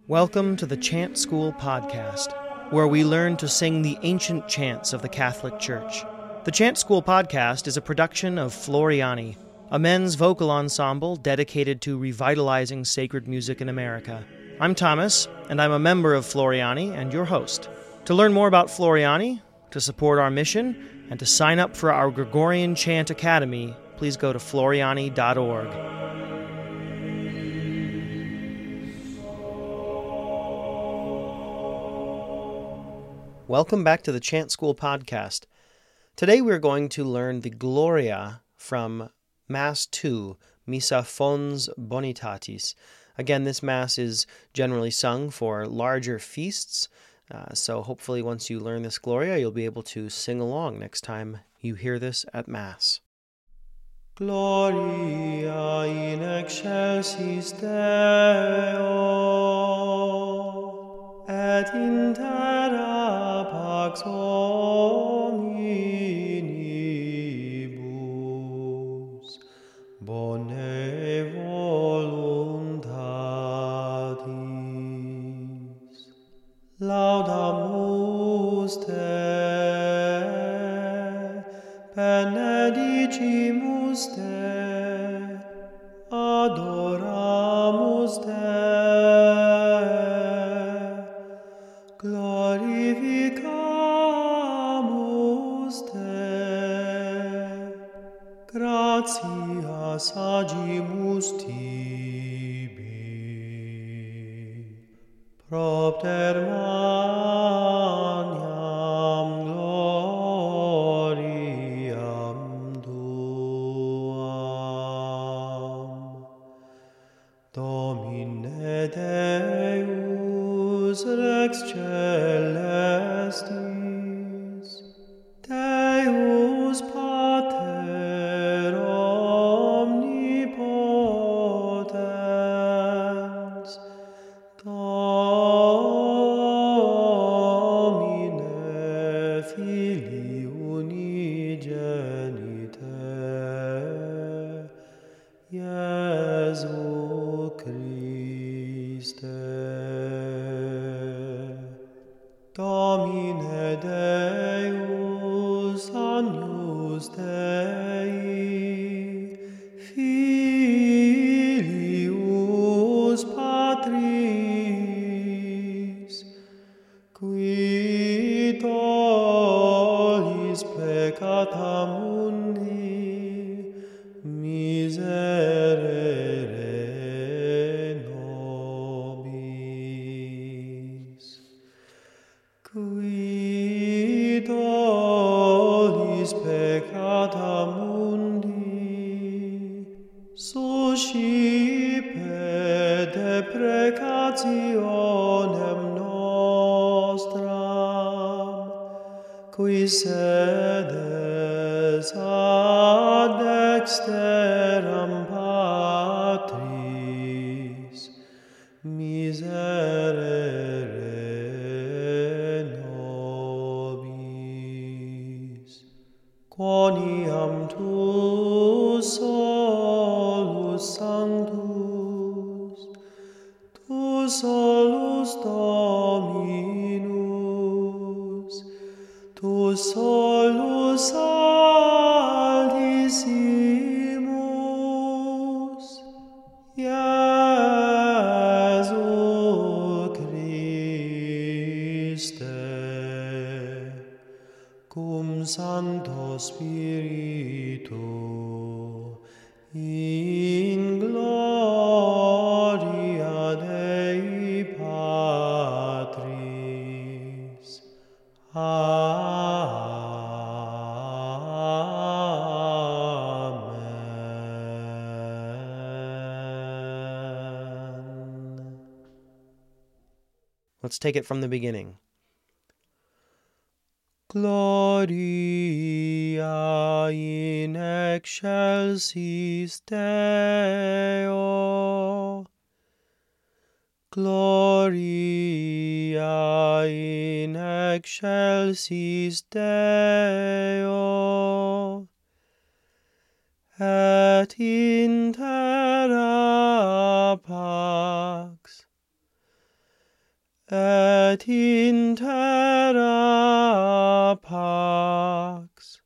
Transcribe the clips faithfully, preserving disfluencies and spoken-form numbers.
Welcome to the Chant School Podcast, where we learn to sing the ancient chants of the Catholic Church. The Chant School Podcast is a production of Floriani, a men's vocal ensemble dedicated to revitalizing sacred music in America. I'm Thomas, and I'm a member of Floriani and your host. To learn more about Floriani, to support our mission, and to sign up for our Gregorian Chant Academy, please go to floriani dot org. Welcome back to the Chant School Podcast. Today we're going to learn the Gloria from Mass two, Missa Fons Bonitatis. Again, this Mass is generally sung for larger feasts, uh, so hopefully once you learn this Gloria, you'll be able to sing along next time you hear this at Mass. Gloria in excelsis Deo, et in terra pax hominibus, bone voluntatis. Laudamus te, benedicimus te, adoramus te, glorificamus te, gratias agimus tibi, propter maniam gloriam tuam. Domine Deus Rex Celestis, Deus Pater omnipotens, Domine Filii unigenite, Iesu Christe. Domine Deus agnus Dei, Filius Patris, qui tollis peccata mundi, miserere nobis. Qui tollis peccata mundi, suscipe deprecationem nostram, qui sedes ad dexteram Patris, miserere nobis. Quoniam tu solus sanctus, tu solus Dominus, tu solus Altissimus, Iesu Christe, cum Sancto Spiritu, in gloria Dei Patris. Amen. Let's take it from the beginning. Gloria in excelsis Deo, Gloria in excelsis Deo, et in terra pax et in terra pax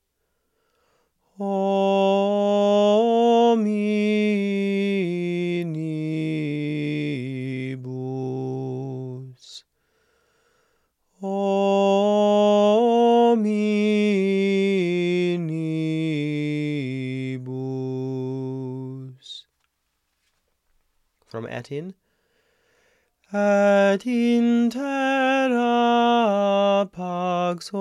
hominibus, hominibus. From et in. Et in terra pax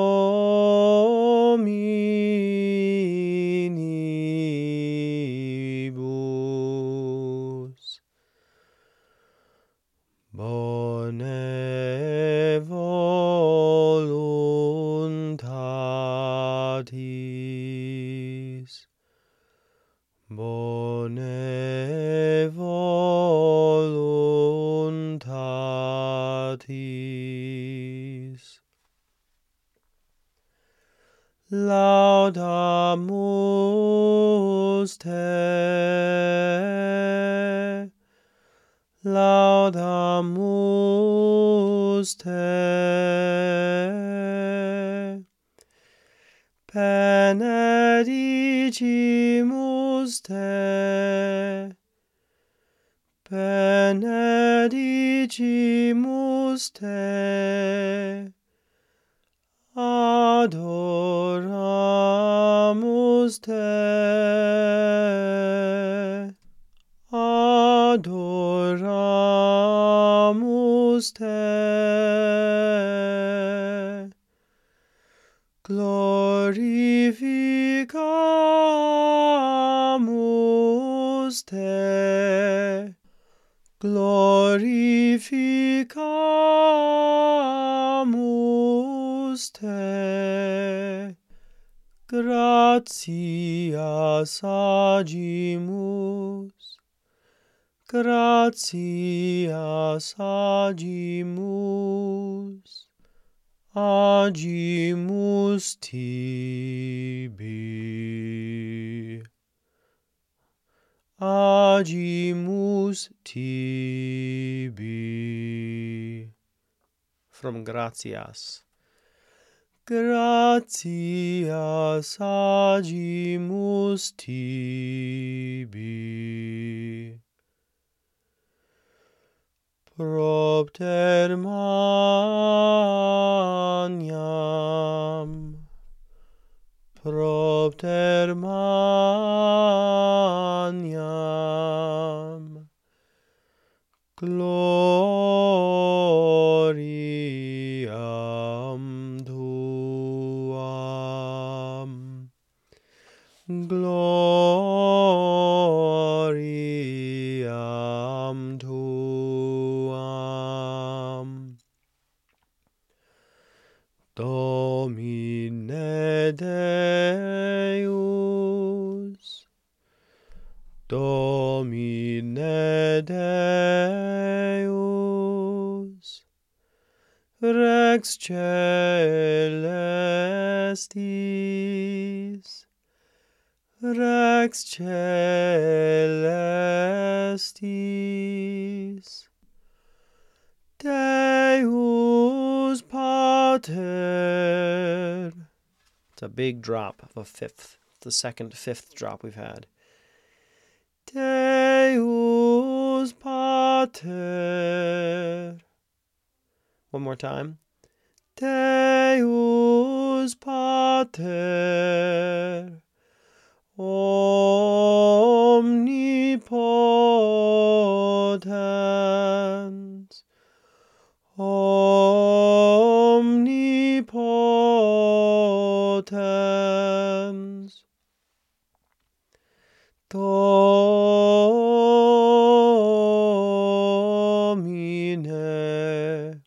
hominibus. Bone voluntatis, bone voluntatis. Laudamus te, laudamus te, benedicimus te, benedicimus te, adoramus te, adoramus te, glorificamus te, glorificamus te, gratias agimus, gratias agimus, agimus tibi, agimus tibi. From gratias. Gratias agimus tibi. Propter magnam, propter magnam, gloriam tuam, gloriam tuam. Domine Deus, Domine Deus, Rex Celestis, Rex Celestis, Deus Pater. It's a big drop of a fifth. It's the second fifth drop we've had. Deus Pater. One more time. Deus Pater, omnipotens, omnipotens, Domine,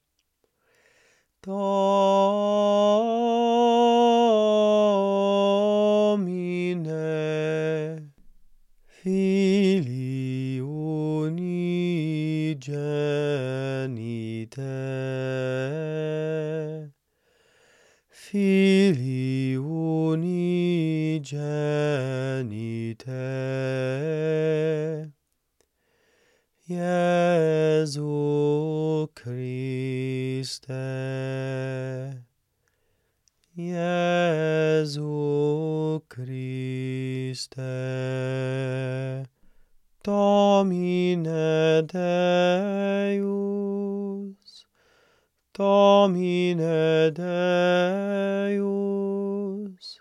Domine, Filii unigenite, Filii unigenite, Iesu Christi. Jesu Christe, Domine Deus, Domine Deus,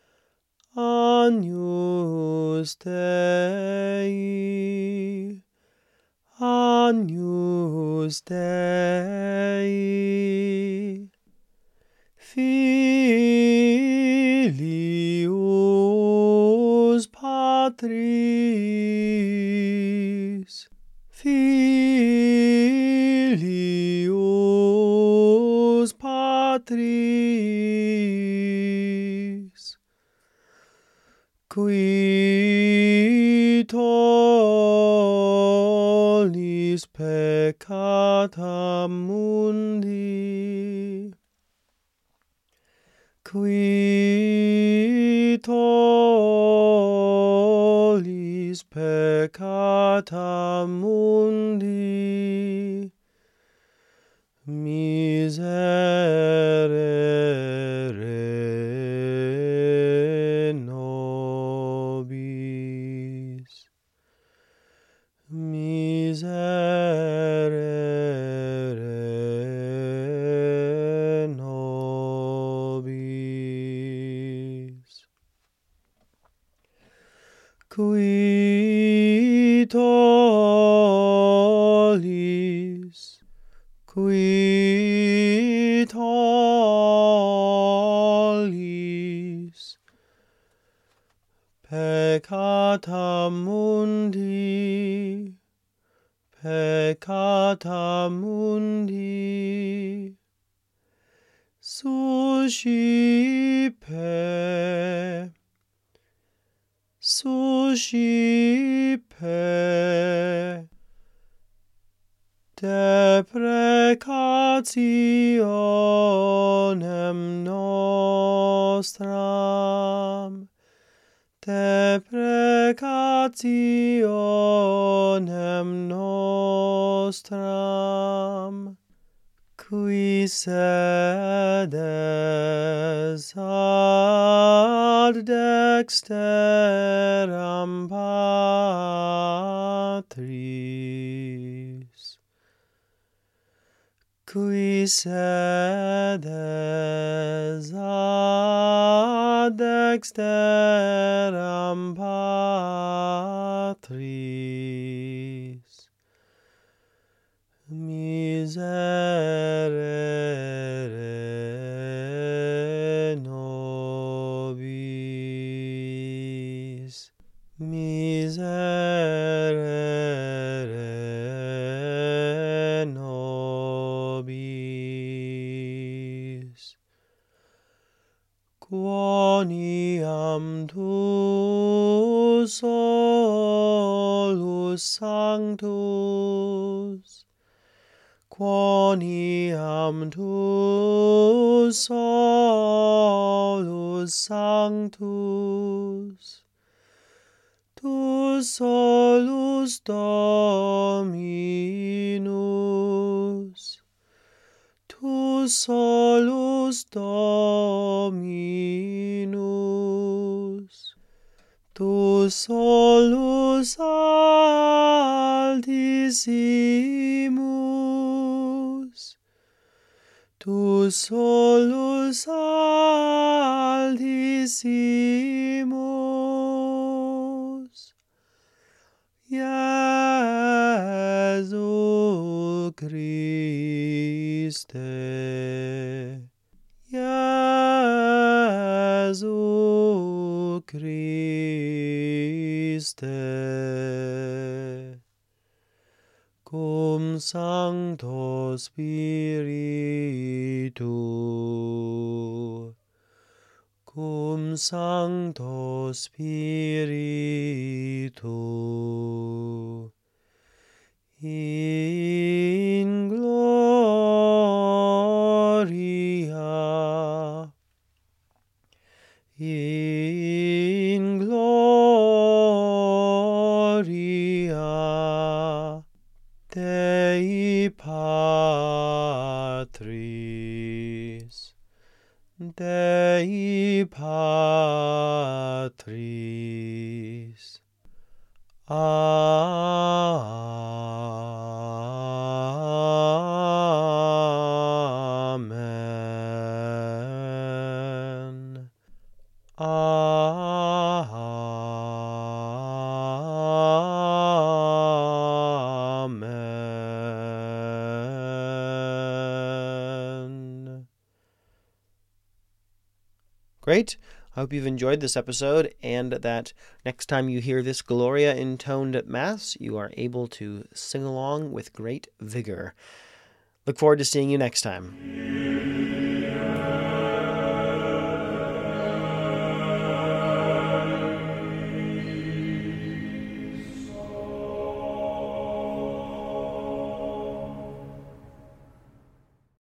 Agnus Dei, Agnus Dei, Filius Patris, Filius Patris, qui tollis peccata mundi, qui tollis peccata mundi, miserere nobis, miserere nobis, qui tollis, qui tollis peccata mundi, peccata mundi, suscipe, suscipe deprecationem nostram, deprecationem nostram, qui sedes ad dexteram Patris, qui sedes ad dexteram Patris, miserere nobis, miserere nobis, quoniam tu solus sanctus, quoniam tu solus sanctus, tu solus Dominus, tu solus Dominus, tu solus Altissimus, tu solus Altissimus, Jesu Christe, Jesu Christe, cum Sancto Spiritu, cum Sancto Spiritu, in gloria, in gloria Dei Patris. Dei Patris. Amen. Amen. Great. I hope you've enjoyed this episode and that next time you hear this Gloria intoned at Mass, you are able to sing along with great vigor. Look forward to seeing you next time.